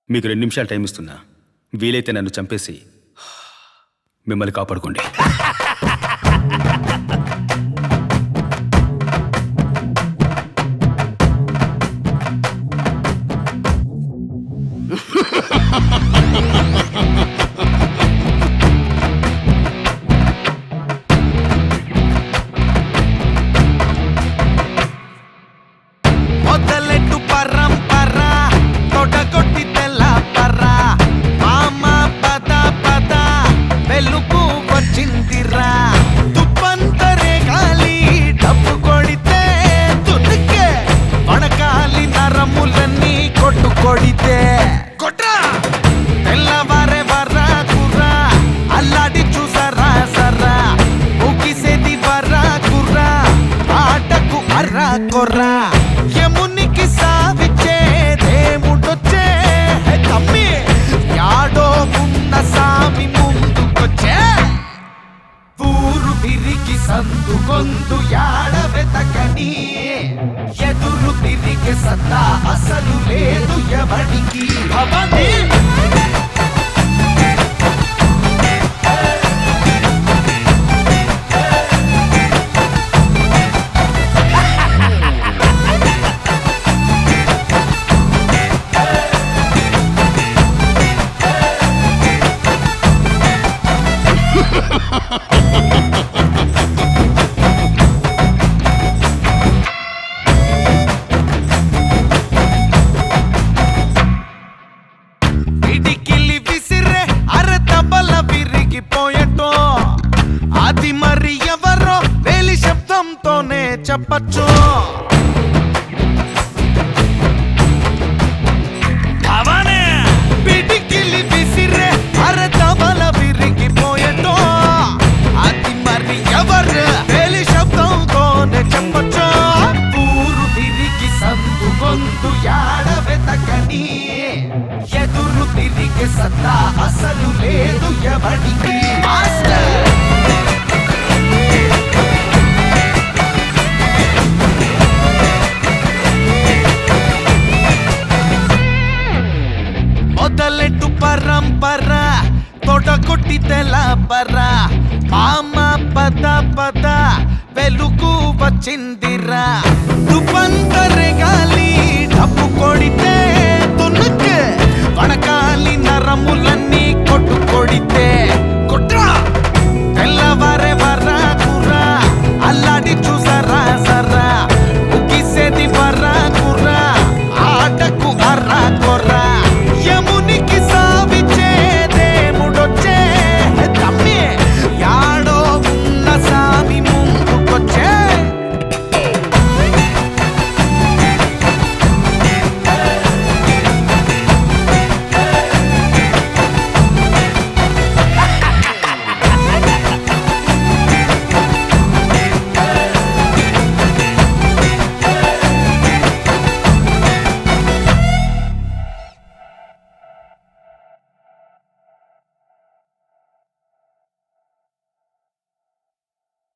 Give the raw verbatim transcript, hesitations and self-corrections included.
మీకు రెండు నిమిషాలు టైం ఇస్తున్నా. వీలైతే నన్ను చంపేసి మిమ్మల్ని కాపాడుకోండి. మొదలెట్టు పరంపర తొడగొట్టి తెల్ల పర్ర మామ పద పద వెలుగు వచ్చిందిరా తుప్పంతరే గాలి డబ్బు కొడితే తునికే వడకాలి నరములన్నీ కొట్టు కొడితే కొట్రా తెల్లవారే వర్రా కుర్రా అల్లాడి చూసారా సర్రా ఊగిసేది వర్రా కుర్రా ఆటకు అర్రా కొర్రా యమునికి సావిచ్చే దేవుడొచ్చే తమ్మి యాడో ఉన్న సామి ముందుకొచ్చే ఊరు తిరిగి సందు గొంతు యాడ వెతకని ఎదురు తిరిగే సత్తా అసలు లేదు ఎవడికి భవని పిడికిలి విసిరే అరతబల విరిగిపోయటో అది మరి ఎవరో వేలి శబ్దంతోనే చెప్పచ్చు అవనే పిడికిలి విసిరే అరతబల విరిగిపోయటో అది మరి ఎవరు వేలి శబ్దంతోనే చెప్పచ్చు ఊరు తిరిగి సందు గొంతు యాడ వెతకని ఎదురు తిరిగే సత్తా అసలు లేదు ఎవడికి మాస్టర్ మొదలెట్టు పరంపర తొడగొట్టి తెల్ల పర్ర మామ పద పద వెలుగు వచ్చిందిరా తుప్పంతరే గాలి డబ్బు కొడితే